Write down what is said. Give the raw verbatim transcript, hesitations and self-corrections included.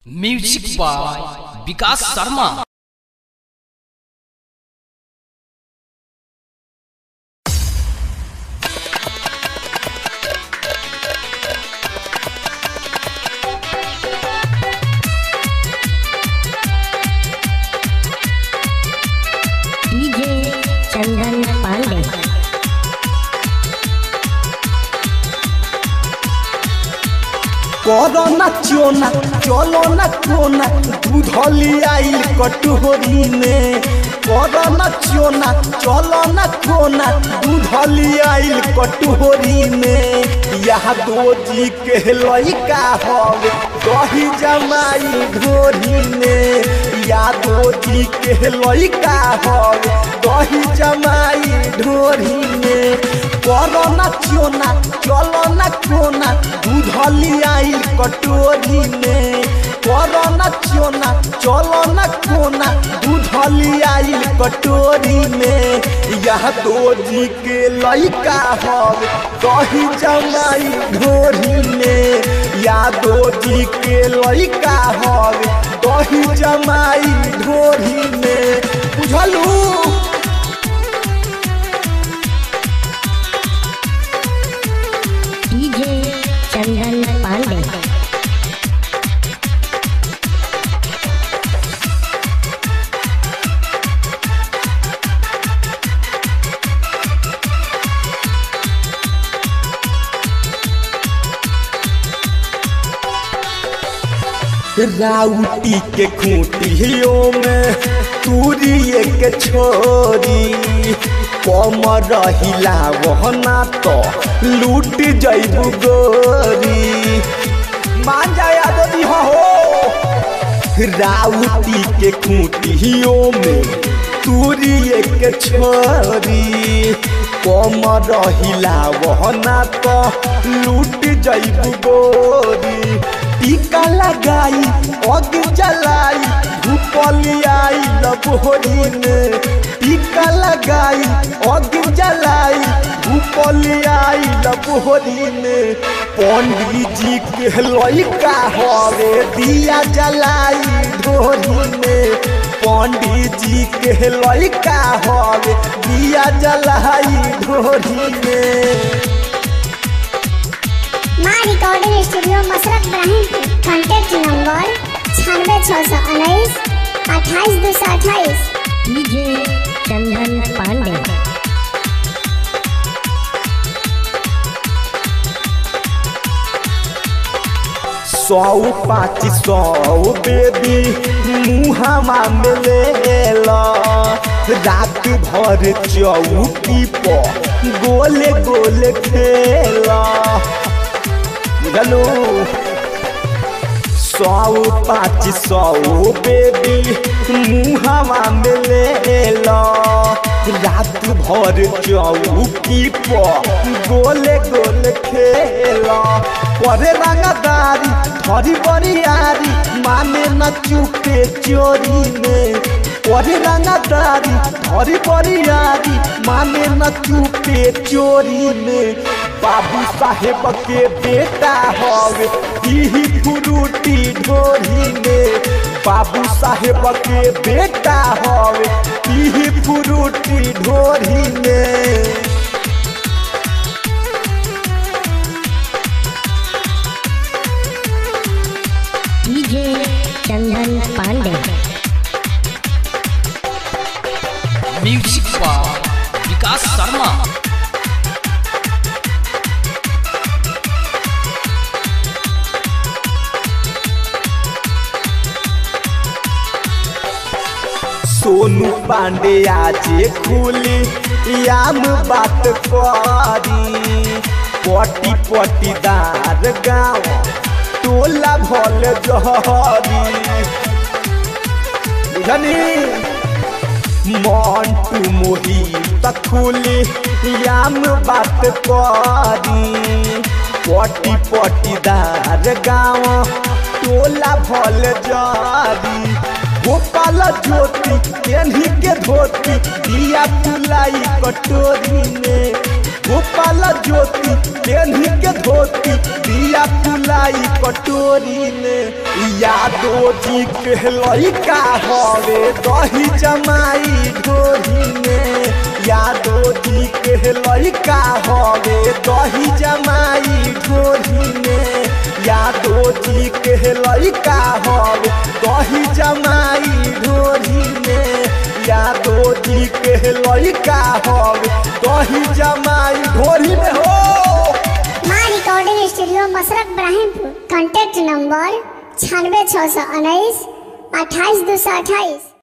Music by Vikas Sharma. DJ Chandan Pandey. Corona चोना चलो ना कोना दूधली आइल कटोरी में। कोरोना चोना चलो ना कोना दूधली आइल कटोरी में। यह दो जी के लइका हवे दही जमाई ढोरी में। या दो जी के लइका हवे दही जमाई ढोरी में। कोरोना चोना चलो ना कोना दूधली आइल कटोरी में। कोरोना चोना चलो ना कोना दूधली आइल कटोरी में। यह दो जी के लइका हवे दही जमाई ढोरी में। या दो जी के लइका हवे दही जमाई ढोरी में। बुझलू डीजे चंदन पांडे। राउटी के खूंटियों में तूरी के छोरी। कमर हिला वहना तो लूट जैबू गोरी। मान जाया दो हो। राउटी के खूंटियों में तूरी के छोरी। कमर हिला वहना तो लूट जैबू गोरी। टीका लगाई अग जलाई धूपली आई लबोरी में। टीका लगाई अग जलाई धूपली आई लबोरी में। पंडित जी के लइका हवे दिया जलाई ढोरी में। पंडित जी के लइका हवे दिया जलाई ढोरी में। माँ recording studio Masrat Ibrahim. Contact number छियानवे छः सौ उन्नीस अट्ठाईस दो सौ अट्ठाईस। डीजे चंदन पांडे। सौ पाँच सौ बेबी मुहावा में ले ला। रात भर चौकी पर गोले गोले खेला। चलो सौ पाँच सौ बेबी मुहावा में ले ला। रात भर चौकी पर गोले गोले खेला। करे रंगदारी थरी बरियारी माने न चुपे चोरी में। करे रंगदारी थरी बरियारी माने न चुपे चोरी में। बाबू साहेब के बेटा हवे पीही फ्रूटी ढोरी में। बाबू साहेब के बेटा हवे पीही फ्रूटी ढोरी में। DJ Chandan Pandey. Music by Vikas Sharma. Sonu Pandey आजे खुली याम बात करी। पटी पटीदार गाँव टोला भल जहरी। बुझनी मंटू मोहित खुली याम बात करी। पटी पटीदार गाँव टोला भल जारी गोपाल ज्योति पेन्ही के धोती दिया पुलाई कटोरी में गोपाल ज्योति पेन्ही के धोती दिया पुलाई कटोरी में यादो जी के लइका हवे दही जमाई ढोरी में यादो जी के लइका हवे दही जमाई ढोरी में यादो जी के लइका हवे दही जमाई ढोरी में यादो जी के लइका हवे दही जमाई ढोरी में हो। माँ recording studio Masrakh Ibrahimpur. Contact number छियानवे छः सौ उन्नीस अट्ठाईस दो सौ अट्ठाईस।